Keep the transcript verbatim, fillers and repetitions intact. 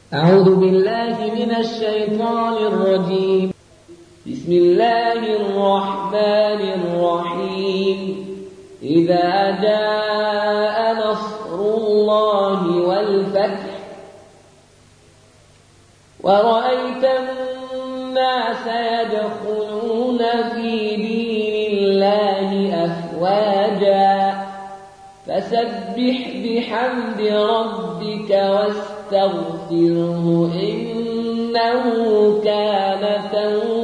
أعوذ بالله من الشيطان الرجيم. بسم الله الرحمن الرحيم. إذا جاء نصر الله والفتح ورأيت الناس يدخلون في دين الله أفواجا فسبح بحمد ربك واستغفره إنه كان توابا.